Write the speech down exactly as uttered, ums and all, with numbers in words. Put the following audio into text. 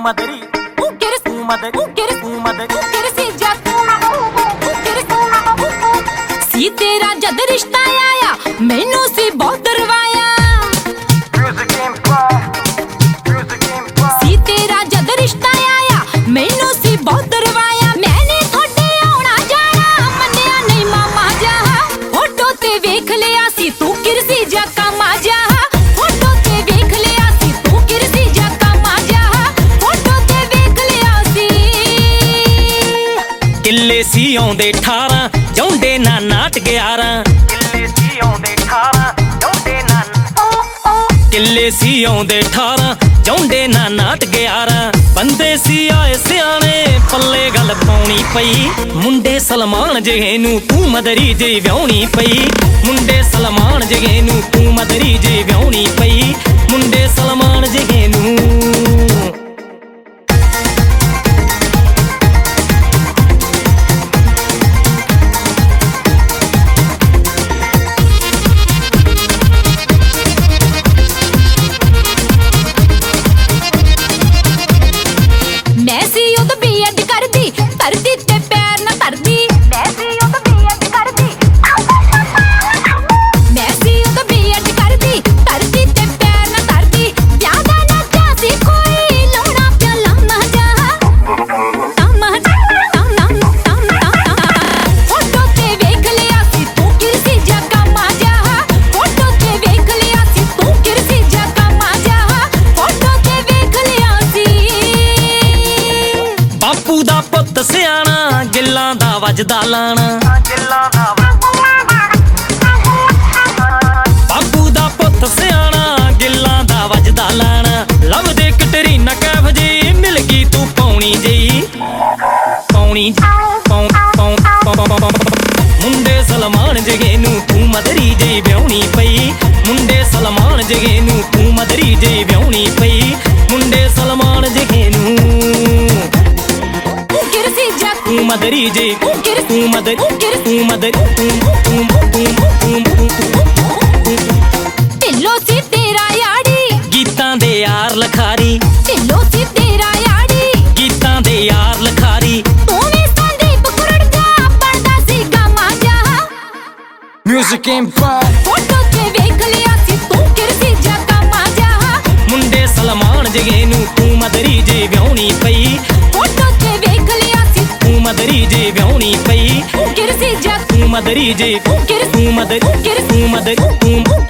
madri, o queres o madri, o queres o madri, o queres se já o queres se तेरा जद रिश्ता आया मैनू सी बहुत डरवाया सी तेरा जद रिश्ता आया मैनू सी बहुत डरवाया मैंने थोड़े आना जाना मन्निया नहीं मामा जा फोटो ते वेख लिया सी तू किरसी जा कामा जा फोटो ते वेख लिया सी तू किरसी जा कामा जा फोटो ते वेख लिया सी किले सी आउंदे अठारह जौंडे ना नाट ग्यारह किले सी आउंदे अठारह जौंडे ना नाट ग्यारह बंदे सी आए सियाने पल्ले गल पाउणी पई मुंडे सलमान जगे नू तू मदरी जे व्याउणी पई मुंडे सलमान जगे नू तू मदरी जे व्याउणी पई मुंडे सलमान जगे नू सियाना गिल्लां दा वजदा लाना बापू दा पुत्त सियाना गिल्लां दा वजदा लाना लव दे कटरीना कैफ जी मिल गई तू पौनी जी पौनी मुंडे सलमान जगे नू तू मदरी जे व्याउणी पई मुंडे सलमान जगे नू तू मदरी जे व्याउणी पई मुंडे सलमान जगे नू तू मदरी जे तू मदर तू मदर ढिल्लो सी तेरा याड़ी गीतां दे यार लखारी ढिल्लो सी तेरा याड़ी गीतां दे यार लखारी तू वी संदीप कुरड़ जा पड़दा सी गामा जा म्यूजिक एम्पायर फोटो ते वेख लिया सी तू किरसी जा कामा जा मुंडे सलमान जगे नू तू मदरी जे व्याउणी पई फोटो ते वेख लिया सी तू मदरी जे व्याउणी पई किरसी जा तू मदरी जे तू मदर तू मदर